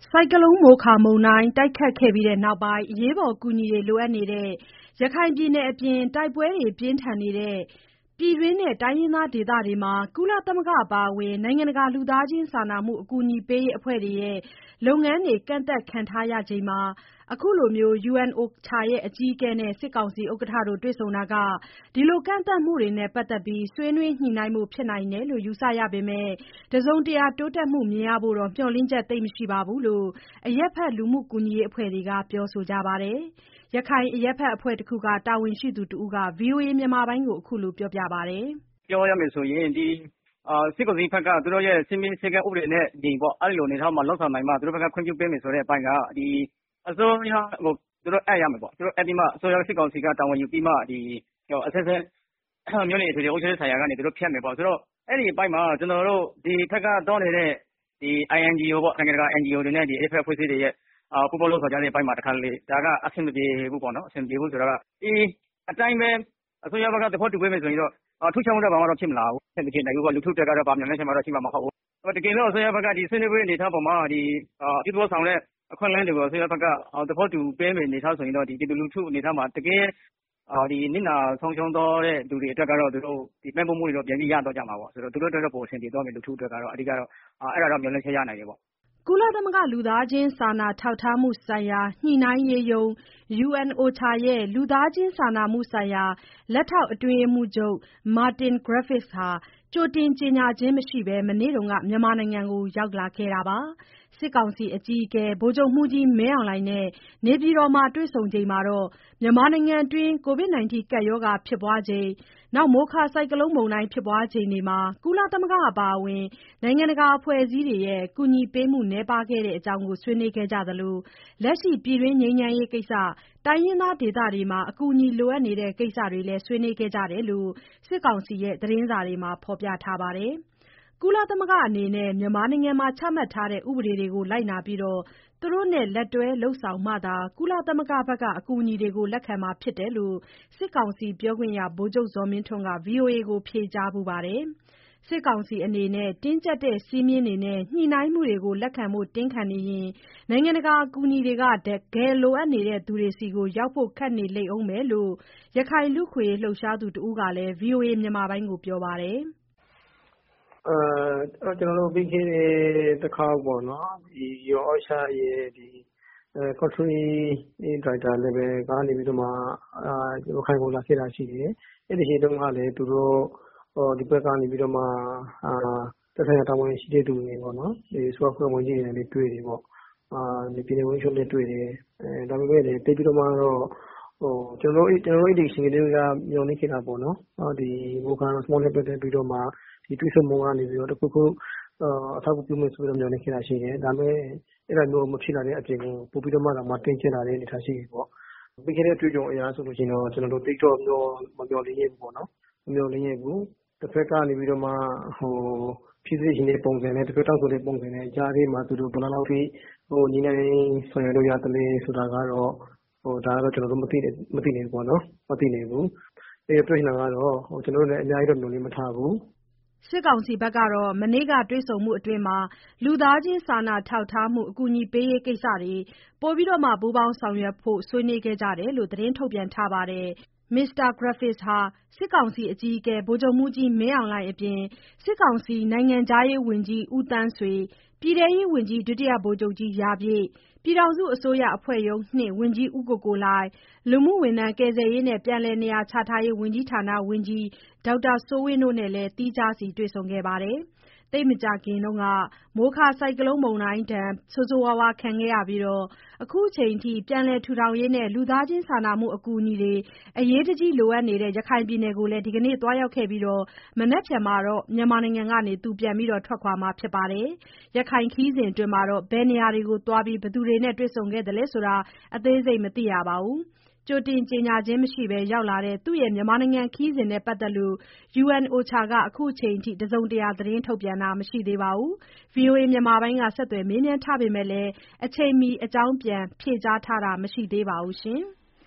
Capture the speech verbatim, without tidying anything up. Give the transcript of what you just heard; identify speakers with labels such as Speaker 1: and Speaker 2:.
Speaker 1: ဆိုင်ကလုန်းမိုခါမုန်တိုင်းတိုက်ခတ်ခဲ့ပြီးနောက်ပိုင်း အရေးပေါ်အကူအညီတွေလိုအပ်နေတဲ့ ရခိုင်ပြည်နယ်အပြင် တိုက်ပွဲတွေပြင်းထန်နေတဲ့ ပြည်တွင်းနဲ့ တိုင်းရင်းသားဒေသတွေမှာ ကုလသမဂ္ဂအပါအဝင် နိုင်ငံတကာလူသားချင်းစာနာမှုအကူအညီပေးရေးအဖွဲ့တွေရဲ့ လုပ်ငန်းတွေ ကန့်သတ်ခံထားရချိန်မှာ အခုလို ယူအန်အိုချာ အကြီးအကဲနဲ့ စစ်ကောင်စီဥက္ကဋ္ဌတို့ တွေ့ဆုံတာက ဒီလိုကန့်သတ်မှုတွေနဲ့ပတ်သက်ပြီး ဆွေးနွေးညှိနှိုင်းဖို့ဖြစ်နိုင်တယ်လို့ ယူဆရပေမဲ့ တစုံတရာတိုးတက်မှုမြင်ရဖို့တော့ မျှော်လင့်ချက်သိပ်မရှိဘူးလို့ အရပ်ဘက်လူမှုကူညီရေးအဖွဲ့တွေက ပြောဆိုကြပါတယ်။ ရခိုင်အရပ်ဘက်အဖွဲ့တခုက တာဝန်ရှိသူတဦးက ဗွီအိုအေမြန်မာပိုင်းကို အခုလိုပြောပြပါတယ်။
Speaker 2: "ပြောရမယ်ဆိုရင် ဒီစစ်ကောင်စီဘက်က သူတို့ရဲ့စည်းမျဉ်းစည်းကမ်းဥပဒေနဲ့အညီပေါ့ အဲ့လိုအနေအထားမှာလုပ်ဆောင်နိုင်မှ သူတို့ဘက်ကခွင့်ပြုပေးမယ်ဆိုတဲ့အပိုင်းက ဒီအစိုးရကိုသူတို့အပ်ရမယ်ပေါ့။ သူတို့အပ်ပြီးမှ အစိုးရစစ်ကောင်စီကတာဝန်ယူပြီးမှ ဒီအဆက်ဆက်မြို့နယ်အထွေထွေအုပ်ချုပ်ရေးဆိုင်ရာကနေသူတို့ဖြတ်မယ်ပေါ့။ ဆိုတော့အဲ့ဒီအပိုင်းမှာကျွန်တော်တို့ဒီဘက်ကသွားနေတဲ့ဒီ အိုင်အန်ဂျီအို ပေါ့ နိုင်ငံတကာ အန်ဂျီအိုတွေနဲ့ဒီအရပ်ဘက်အဖွဲ့အစည်းတွေရဲ့ပူးပေါင်းလုပ်ဆောင်ကြတဲ့အပိုင်းမှာတခါတလေဒါကအဆင်မပြေဘူးပေါ့နော်။ အဆင်မပြေဘူးဆိုတာကဒီအတိုင်းပဲအစိုးရဘက်ကသဘောတူပေးမယ်ဆိုရင်တော့ထူးခြားမှုတော့ဘာမှတော့ဖြစ်မလာဘူး။ အဆင်မပြေနိုင်ဘူးပေါ့။ လူထုအတွက်ကတော့ဘာမျှော်လင့်ချက်မှတော့ရှိမှာမဟုတ်ဘူး။ တကယ်လို့အစိုးရဘက်ကဒီဆွေးနွေးပွဲအနေအထားပေါ်မှာဒီအပြုသဘောဆောင်တဲ့အခွင့်အလမ်းတွေကိုအစိုးရဘက်ကသဘောတူပေးမယ့်အနေအထားဆိုရင်တော့ဒီပြည်သူလူထုအနေအထားမှာတကယ်ဒီနစ်နာဆုံးရှုံးသွားတဲ့လူတွေအတွက်ကတော့သူတို့ဒီပံ့ပိုးမှုတွေတော့ပြန်ပြီးရသွားကြမှာပေါ့။ ဆိုတော့သူတို့အတွက်တော့ပိုအဆင်ပြေသွားမယ်လူထုအတွက်ကတော့အဓိကတော့အဲ့ဒါတော့မျှော်လင့်ချက်ရနိုင်တယ်ပေါ့။
Speaker 1: " ကုလသမဂ္ဂလူသားချင်းစာနာထောက်ထားမှုဆိုင်ရာညှိနှိုင်းရေးရုံး ယူအန်အိုချာ ရဲ့ လူသားချင်းစာနာမှုဆိုင်ရာ လက်ထောက်အတွင်းရေးမှူးချုပ် Martin Griffiths ဟာ ကြိုတင်ကြေညာခြင်းမရှိဘဲ မနေ့က မြန်မာနိုင်ငံကို ရောက်လာခဲ့တာပါ။ စစ်ကောင်စီအကြီးအကဲ ဗိုလ်ချုပ်မှူးကြီးမင်းအောင်လှိုင်နဲ့ နေပြည်တော်မှာတွေ့ဆုံချိန်မှာ မြန်မာနိုင်ငံတွင်း ကိုဗစ်ကပ်ရောဂါဖြစ်ပွားချိန်၊ မိုခါဆိုင်ကလုန်းမုန်တိုင်းဖြစ်ပွားချိန်တွေမှာ ကုလသမဂ္ဂအပါအဝင် နိုင်ငံတကာအဖွဲ့အစည်းတွေရဲ့ ကူညီပေးမှုနည်းပါးခဲ့တဲ့အကြောင်းဆွေးနွေးခဲ့ကြသလို လက်ရှိပြည်တွင်းငြိမ်းချမ်းရေးကိစ္စ၊ တိုင်းရင်းသားဒေသတွေမှာ အကူအညီလိုအပ်နေတဲ့ကိစ္စတွေလည်း ဆွေးနွေးခဲ့ကြတယ်လို့ စစ်ကောင်စီသတင်းစာတွေမှာ ဖော်ပြထားပါတယ်။ ကုလသမဂ္ဂအနေနဲ့ မြန်မာနိုင်ငံမှာချမှတ်ထားတဲ့ဥပဒေတွေကိုလိုက်နာပြီး သူတို့နဲ့လက်တွဲလုပ်ဆောင်မှသာ ကုလသမဂ္ဂဘက်ကအကူအညီတွေကိုလက်ခံမှာဖြစ်တယ်လို့ စစ်ကောင်စီပြောခွင့်ရ ဗိုလ်ချုပ်ဇော်မင်းထွန်းက ဗွီအိုအေကို ဖြေကြားဖူးပါတယ်။ စစ်ကောင်စီအနေနဲ့ တင်းကြပ်တဲ့စည်းမျဉ်းတွေနဲ့ ညှိနှိုင်းမှုတွေကိုလက်ခံဖို့တင်းခံနေရင် နိုင်ငံတကာအကူအညီတွေက တကယ်လိုအပ်နေသူတွေဆီရောက်ဖို့ခက်နေလိမ့်ဦးမယ်လို့ ရခိုင်လူ့အခွင့်အရေးလှုပ်ရှားသူတဦးကလည်း ဗွီအိုအေမြန်မာပိုင်းကိုပြောပါတယ်။
Speaker 3: "အဲကျွန်တော်တို့ပြီးခဲ့တဲ့တခေါက်ပေါ့နော်ဒီ ယူအန်အိုချာရဲ့ country director level ကနေပြီးတော့မှရခိုင်ကိုလာခဲ့တာရှိတယ်။ အဲ့ဒီအချိန်တုန်းကလည်းသူတို့ဒီဘက်ကနေပြီးတော့မှသက်ဆိုင်ရာတာဝန်ရှိတဲ့သူတွေပေါ့နော်ဒီအစိုးရအဖွဲ့ဝင်ကြီးတွေနဲ့တွေ့တယ်ပေါ့။ ပြည်နယ်ဝန်ကြီးချုပ်နဲ့တွေ့တယ်။ ဒါပေမဲ့လည်းသိပ်ပြီးတော့မှတော့ကျွန်တော်တို့ကျွန်တော်တို့အဲ့ဒီအချိန်ကတည်းကမျှော်လင့်ခဲ့တာပေါ့နော်။ ဒီမိုခါနဲ့ပတ်သက်ပြီးတော့မှဒီတွေ့ဆုံမှုကနေပြီးတော့တခုခုအထောက်အကူပြုမယ်ဆိုပြီးတော့မျှော်လင့်ခဲ့တာရှိတယ်။ ဒါပေမဲ့အဲ့လိုမျိုးမဖြစ်လာတဲ့အပြင်ကိုပိုပြီးတော့မှတောင်မှတင်းကျပ်လာတဲ့အနေအထားရှိတယ်ပေါ့။ ပြီးခဲ့တဲ့အတွေ့အကြုံအရဆိုလို့ရှိရင်တော့ကျွန်တော်တို့သိပ်တော့မမျှော်လင့်ခဲ့ဘူးပေါ့နော်။ မမျှော်လင့်ခဲ့ဘူး။ တစ်ဖက်ကနေပြီးတော့မှဟိုဖြစ်စေချင်တဲ့ပုံစံနဲ့တစ်ဖက်တောင်းဆိုတဲ့ပုံစံနဲ့ကြားထဲမှာသူတို့ဘယ်လောက်လောက်ထိဟိုညှိနှိုင်းဆောင်ရွက်လို့ရသလဲဆိုတာကတော့ဟိုဒါကတော့ကျွန်တော်တို့မသိမသိနိုင်ဘူးပေါ့နော်။မသိနိုင်ဘူး။အဲ့တွေ့နေတာကတော့ကျွန်တော်တို့လည်းအများကြီးတော့မျှော်လင့်မထားဘူး။
Speaker 1: " စစ်ကောင်စီဘက်ကတော့ မနေ့ကတွေ့ဆုံမှုအတွင်း လူသားချင်းစာနာထောက်ထားမှုအကူအညီပေးရေးကိစ္စတွေ ပိုပြီးပူးပေါင်းဆောင်ရွက်ဖို့ဆွေးနွေးခဲ့ကြတယ်လို့ သတင်းထုတ်ပြန်ထားပါတယ်။ မစ္စတာ Griffiths ဟာ စစ်ကောင်စီအကြီးအကဲ ဗိုလ်ချုပ်မှူးကြီးမင်းအောင်လှိုင်အပြင် စစ်ကောင်စီနိုင်ငံခြားရေးဝန်ကြီး ဦးသန်းဆွေ၊ ပြည်ထဲရေးဝန်ကြီး ဒုတိယဗိုလ်ချုပ်ကြီး ရာပြည့်၊ ပြည်ထောင်စုအစိုးရအဖွဲ့ရုံး ဝန်ကြီး ဦးကိုကိုလှိုင်၊ လူမှုဝန်ထမ်းကယ်ဆယ်ရေးနဲ့ပြန်လည်နေရာချထားရေးဝန်ကြီးဌာနဝန်ကြီး ဒေါက်တာစိုးဝင်းတို့နဲ့လည်း သီးခြားစီတွေ့ဆုံခဲ့ပါတယ်။ သိပ်မကြာခင်က မိုခါဆိုင်ကလုန်းမုန်တိုင်းဒဏ်ဆိုးဆိုးဝါးဝါးခံခဲ့ရပြီး အခုချိန်ထိ ပြန်လည်ထူထောင်ရေးနဲ့ လူသားချင်းစာနာမှုအကူအညီတွေအရေးတကြီးလိုအပ်နေတဲ့ ရခိုင်ပြည်နယ်ကိုလည်း ဒီကနေ့သွားရောက်ခဲ့ပြီး မနက်ဖြန်မှာတော့ မြန်မာနိုင်ငံကနေပြန်ထွက်ခွာမှာဖြစ်ပါတယ်။ ရခိုင်ခရီးစဉ်အတွင်း ဘယ်နေရာတွေကိုသွားပြီး ဘယ်သူတွေနဲ့တွေ့ဆုံခဲ့သလဲဆိုတာ အသေးစိတ်မသိရပါဘူး။ ကြိုတင်ကြေညာခြင်းမရှိဘဲရောက်လာတဲ့ သူ့မြန်မာနိုင်ငံခရီးစဉ်နဲ့ပတ်သက်လို့ ယူအန်အိုချာက အခုချိန်ထိ တစုံတရာသတင်းထုတ်ပြန်တာမရှိသေးပါဘူး။ ဗွီအိုအေမြန်မာပိုင်းကဆက်သွယ်မေးမြန်းထားပေမဲ့ အချိန်မီအကြောင်းပြန်ဖြေကြားတာမရှိသေးပါဘူး။